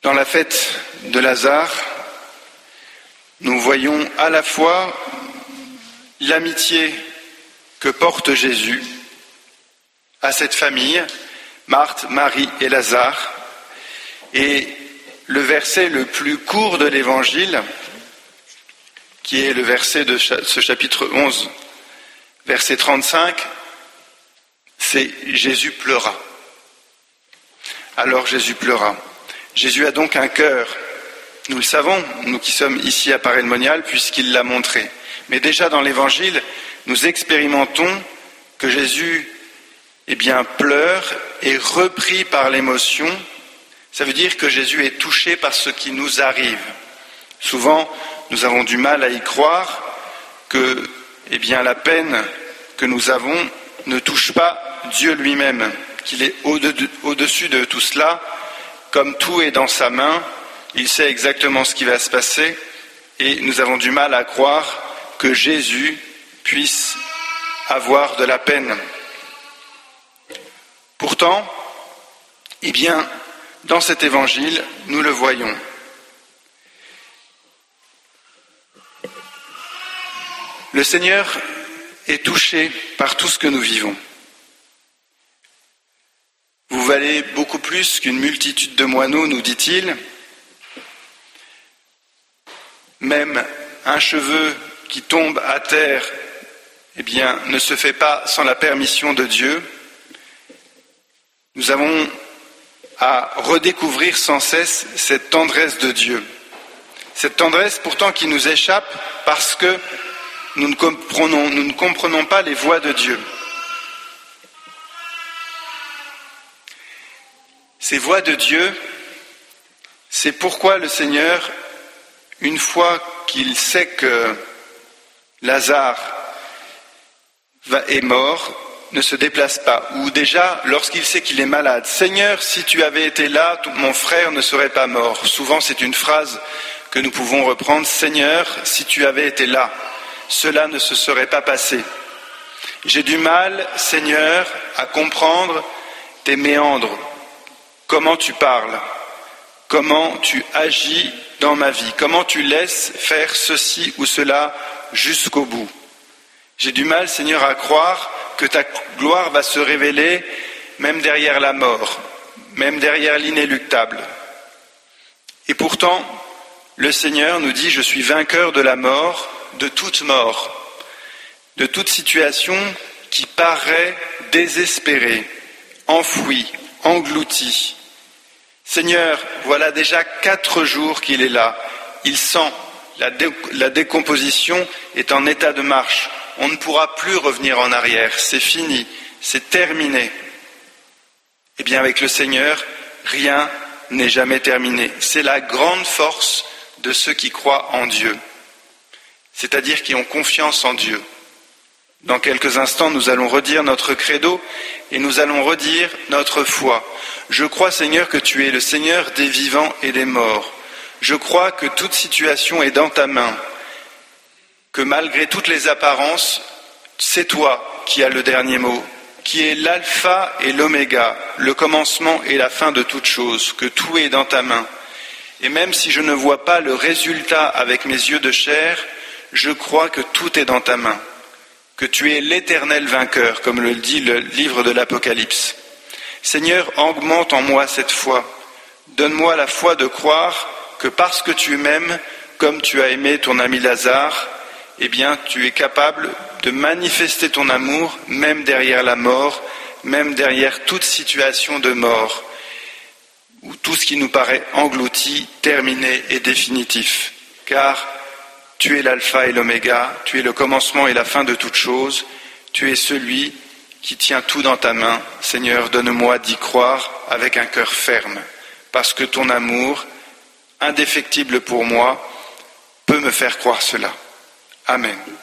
Dans la fête de Lazare, nous voyons à la fois l'amitié que porte Jésus à cette famille, Marthe, Marie et Lazare, et le verset le plus court de l'Évangile, qui est le verset de ce chapitre 11, verset 35, c'est « Jésus pleura ». Alors Jésus pleura. Jésus a donc un cœur. Nous le savons, nous qui sommes ici à Paray-le-Monial, puisqu'il l'a montré. Mais déjà dans l'Évangile, nous expérimentons que Jésus pleure et repris par l'émotion. Ça veut dire que Jésus est touché par ce qui nous arrive. Souvent, nous avons du mal à y croire que la peine que nous avons ne touche pas Dieu lui-même, qu'il est au-dessus de tout cela. Comme tout est dans sa main, il sait exactement ce qui va se passer et nous avons du mal à croire que Jésus puisse avoir de la peine. Pourtant, dans cet évangile, nous le voyons. Le Seigneur est touché par tout ce que nous vivons. Vous valez beaucoup plus qu'une multitude de moineaux, nous dit-il. Même un cheveu qui tombe à terre, ne se fait pas sans la permission de Dieu. Nous avons à redécouvrir sans cesse cette tendresse de Dieu. Cette tendresse pourtant qui nous échappe parce que nous ne comprenons pas les voies de Dieu. Ces voies de Dieu, c'est pourquoi le Seigneur, une fois qu'il sait que Lazare est mort, ne se déplace pas. Ou déjà, lorsqu'il sait qu'il est malade, « Seigneur, si tu avais été là, mon frère ne serait pas mort. » Souvent, c'est une phrase que nous pouvons reprendre, « Seigneur, si tu avais été là, cela ne se serait pas passé. » J'ai du mal, Seigneur, à comprendre tes méandres. Comment tu parles, comment tu agis dans ma vie, comment tu laisses faire ceci ou cela jusqu'au bout. J'ai du mal, Seigneur, à croire que ta gloire va se révéler même derrière la mort, même derrière l'inéluctable. Et pourtant, le Seigneur nous dit « Je suis vainqueur de la mort, de toute situation qui paraît désespérée, enfouie, englouti. Seigneur, voilà déjà 4 jours qu'il est là. Il sent la décomposition est en état de marche. On ne pourra plus revenir en arrière. C'est fini, c'est terminé. Eh bien, avec le Seigneur, rien n'est jamais terminé. C'est la grande force de ceux qui croient en Dieu, c'est-à-dire qui ont confiance en Dieu. Dans quelques instants, nous allons redire notre credo et nous allons redire notre foi. Je crois, Seigneur, que tu es le Seigneur des vivants et des morts. Je crois que toute situation est dans ta main, que malgré toutes les apparences, c'est toi qui as le dernier mot, qui est l'alpha et l'oméga, le commencement et la fin de toute chose, que tout est dans ta main. Et même si je ne vois pas le résultat avec mes yeux de chair, je crois que tout est dans ta main, que tu es l'éternel vainqueur, comme le dit le livre de l'Apocalypse. Seigneur, augmente en moi cette foi. Donne-moi la foi de croire que parce que tu m'aimes, comme tu as aimé ton ami Lazare, eh bien, tu es capable de manifester ton amour, même derrière la mort, même derrière toute situation de mort, où tout ce qui nous paraît englouti, terminé et définitif. Car tu es l'alpha et l'oméga, tu es le commencement et la fin de toute chose, tu es celui qui tient tout dans ta main. Seigneur, donne-moi d'y croire avec un cœur ferme, parce que ton amour, indéfectible pour moi, peut me faire croire cela. Amen.